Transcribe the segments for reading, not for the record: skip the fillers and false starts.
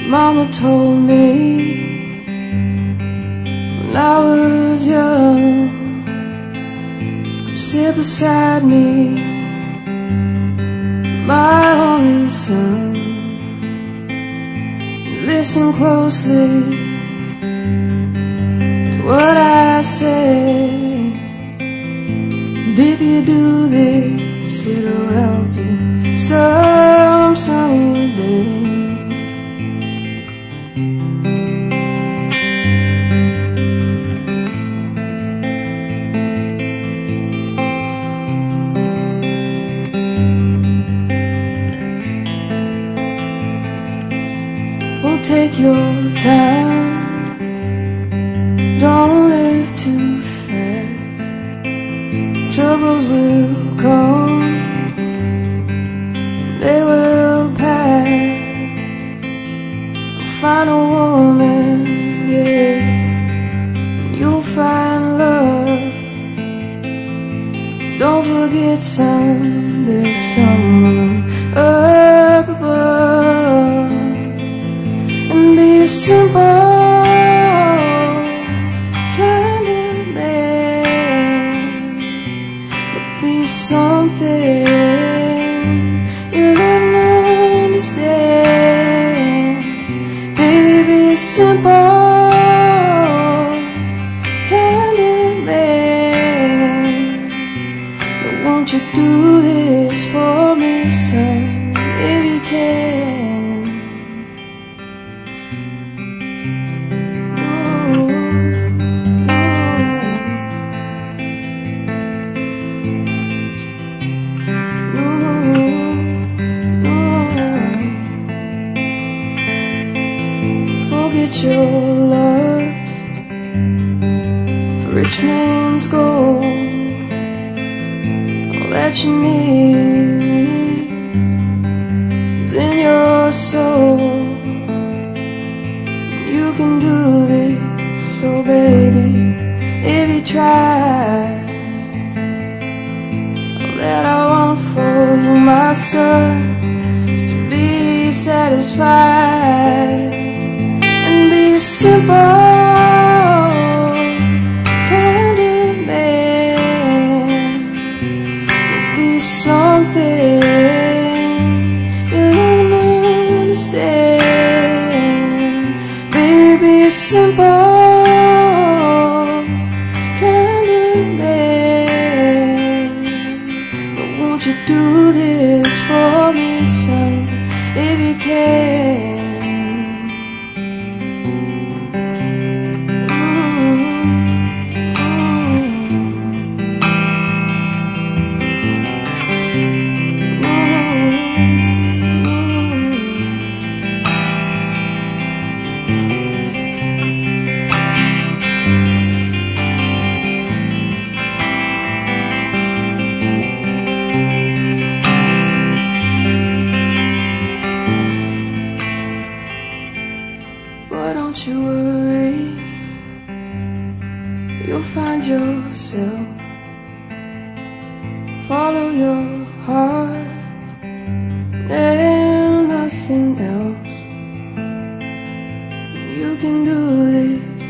Mama told me when I was young, come sit beside me, my only son. Listen closely to what I say, and if you do this, it'll help you some sunny day. Take your time, don't live too fast. Troubles will come, they will pass. You'll find a woman, yeah, you'll find love. Don't forget, son, there's someone up above. Be a simple kind of man, but be something you'll never understand. Baby, be a simple kind of man, but won't you do this for me, son, if you can? Forget your lust for rich man's gold. All that you need is in your soul. You can do this, so baby, if you try. All that I want for you, my son, is to be satisfied. Be a simple kind of man, be something you'll never understand. Baby, be a simple kind of man, but won't you do this for me, son, if you can? But don't you worry, you'll find yourself. Follow your heart and nothing else. You can do this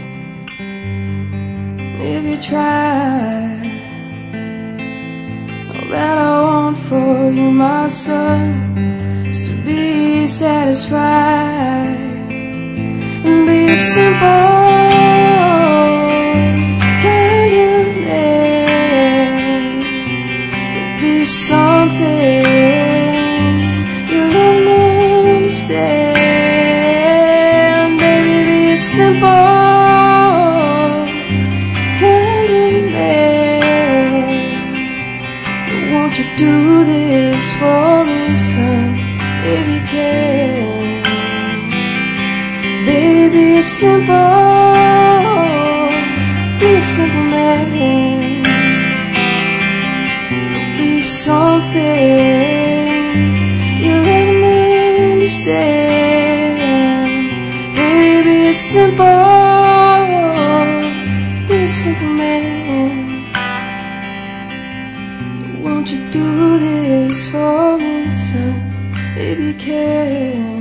if you try. All that I want for you, my son, is to be satisfied. Be a simple kind of man, be something you'll never understand. Baby, be a simple kind of man, but won't you do this for me, son, if you can? Baby, be a simple man, be something you'll never understand. Baby, be a simple man, won't you do this for me, son, if you can?